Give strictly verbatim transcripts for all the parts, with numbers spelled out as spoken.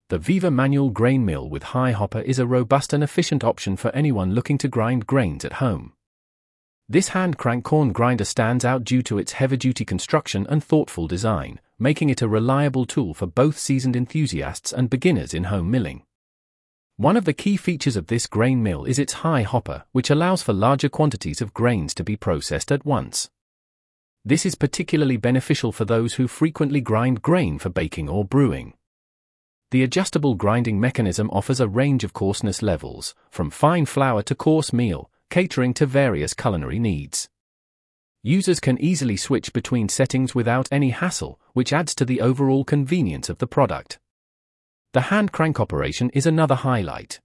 The Viva manual grain mill with high hopper is a robust and efficient option for anyone looking to grind grains at home. This hand crank corn grinder stands out due to its heavy-duty construction and thoughtful design, making it a reliable tool for both seasoned enthusiasts and beginners in home milling. One of the key features of this grain mill is its high hopper, which allows for larger quantities of grains to be processed at once. This is particularly beneficial for those who frequently grind grain for baking or brewing. The adjustable grinding mechanism offers a range of coarseness levels, from fine flour to coarse meal, catering to various culinary needs. Users can easily switch between settings without any hassle, which adds to the overall convenience of the product. The hand crank operation is another highlight.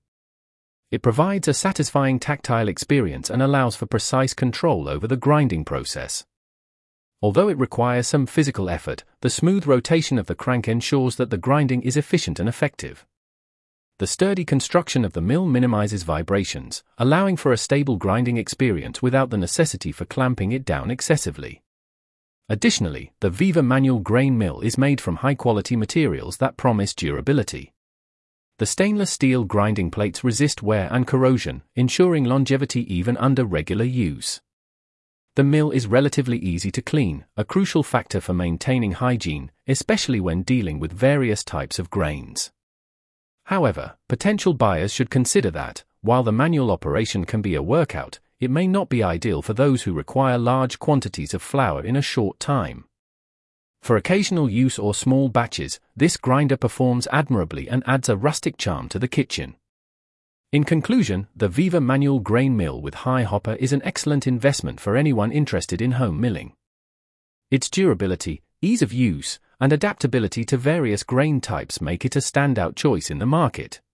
It provides a satisfying tactile experience and allows for precise control over the grinding process. Although it requires some physical effort, the smooth rotation of the crank ensures that the grinding is efficient and effective. The sturdy construction of the mill minimizes vibrations, allowing for a stable grinding experience without the necessity for clamping it down excessively. Additionally, the Viva manual grain mill is made from high-quality materials that promise durability. The stainless steel grinding plates resist wear and corrosion, ensuring longevity even under regular use. The mill is relatively easy to clean, a crucial factor for maintaining hygiene, especially when dealing with various types of grains. However, potential buyers should consider that, while the manual operation can be a workout, it may not be ideal for those who require large quantities of flour in a short time. For occasional use or small batches, this grinder performs admirably and adds a rustic charm to the kitchen. In conclusion, the Viva manual grain mill with high hopper is an excellent investment for anyone interested in home milling. Its durability, ease of use, and adaptability to various grain types make it a standout choice in the market.